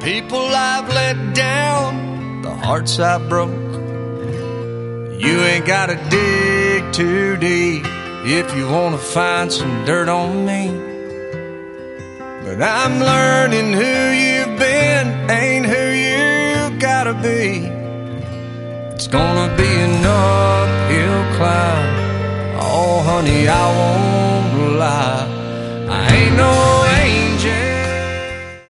people I've let down, the hearts I broke. You ain't gotta dig too deep if you wanna find some dirt on me. But I'm learning who you've been ain't who you gotta be. It's gonna be an uphill climb. Oh honey, I won't lie, I ain't no